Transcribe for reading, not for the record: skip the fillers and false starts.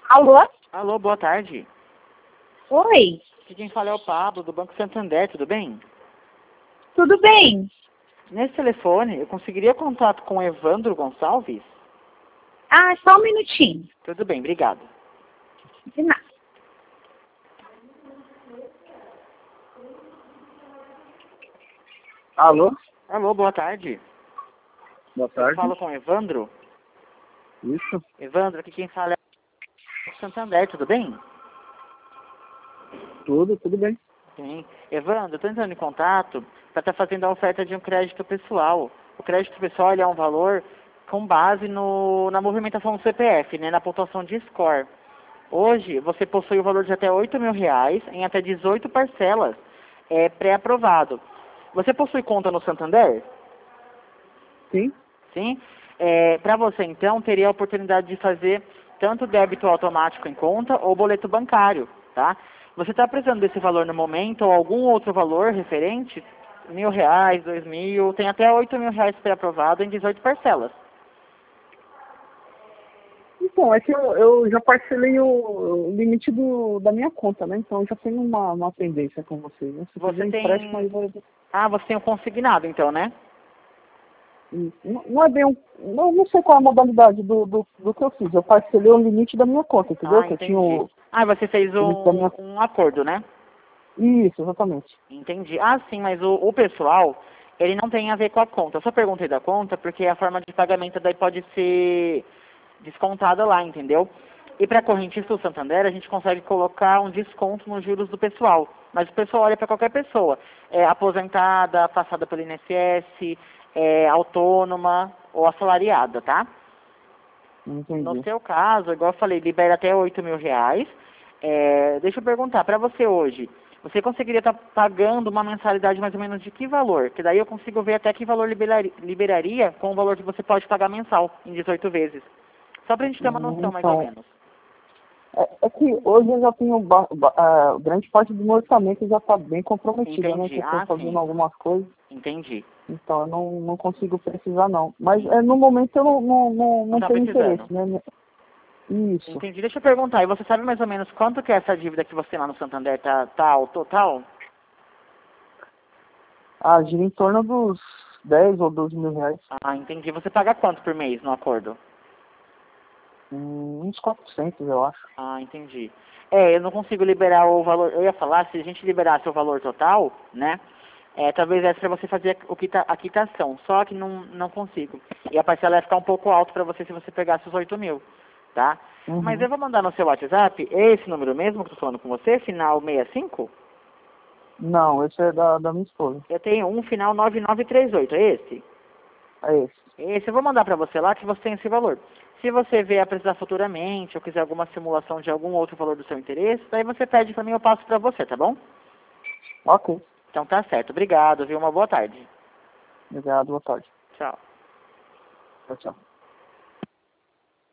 Alô? Alô, boa tarde. Oi, Aqui quem fala é o Pablo, do Banco Santander, tudo bem? tudo bem? Nesse telefone, eu conseguiria contato com o Evandro Gonçalves? Ah, só um minutinho. Tudo bem, obrigado. De nada. Alô? Alô, boa tarde. Boa Eu tarde. falo com o Evandro. Isso. Evandro, aqui quem fala é o Banco Santander, tudo bem? Tudo bem. Sim. Evandro, eu estou entrando em contato para estar fazendo a oferta de um crédito pessoal. O crédito pessoal ele é um valor com base na movimentação do CPF, né, na pontuação de score. Hoje, você possui o valor de até R$ 8.000 em até 18 parcelas, pré-aprovado. Você possui conta no Santander? Sim. Sim? Para você, então, teria a oportunidade de fazer tanto débito automático em conta ou boleto bancário, tá? Você está precisando desse valor no momento ou algum outro valor referente? R$ 1.000, 2.000, tem até R$ 8.000 pré-aprovado em 18 parcelas. Então, é que eu já parcelei o limite da minha conta, né? Então eu já tenho uma pendência com vocês, né? Se Você fizer tem... empréstimo, aí vai... Ah, você tem o consignado, então, né? Não é bem não sei qual é a modalidade do que eu fiz. Eu parcelei o limite da minha conta, entendeu? Ah, Que eu entendi. tinha o Você fez limite da minha... um acordo, né? Isso, exatamente. Entendi. Ah, sim, mas o pessoal, ele não tem a ver com a conta. Eu só perguntei da conta porque a forma de pagamento daí pode ser descontada lá, entendeu? E para a correntista do Santander, a gente consegue colocar um desconto nos juros do pessoal. Mas o pessoal olha para qualquer pessoa. Aposentada, afastada pelo INSS, autônoma ou assalariada, tá? No Entendi. seu caso, igual eu falei, libera até R$ 8.000. Deixa eu perguntar, para você hoje, você conseguiria estar pagando uma mensalidade mais ou menos de que valor? Que daí eu consigo ver até que valor liberaria com o valor que você pode pagar mensal, em 18 vezes. Só pra gente ter uma noção, mais ou Então, menos. é que hoje eu já tenho grande parte do meu orçamento já está bem comprometida, né? Entendi. Que eu estou fazendo Sim. algumas coisas. Entendi. Então eu não consigo precisar não. Mas no momento eu não Tá tenho precisando. interesse, né? Isso. Entendi. Deixa eu perguntar, e você sabe mais ou menos quanto que é essa dívida que você tem lá no Santander tá ao total? Gira em torno dos 10 ou 12 mil reais. Ah, entendi. Você paga quanto por mês no acordo? Uns 400, eu acho. Ah, entendi. Eu não consigo liberar o valor. Eu ia falar, se a gente liberasse o valor total, né? Talvez essa pra você fazer a quitação. Só que não consigo. E a parcela ia ficar um pouco alta pra você se você pegasse os 8.000, tá? Mas eu vou mandar no seu WhatsApp, esse número mesmo que eu tô falando com você, final 65? Não, esse é da minha esposa. Eu tenho um final 9938, é esse? É esse. Esse eu vou mandar pra você lá que você tem esse valor. Se você vier a precisar futuramente ou quiser alguma simulação de algum outro valor do seu interesse, daí você pede pra mim, eu passo pra você, tá bom? Ok. Então tá certo. Obrigado, viu? Uma boa tarde. Obrigado, boa tarde. Tchau. Tchau, tchau.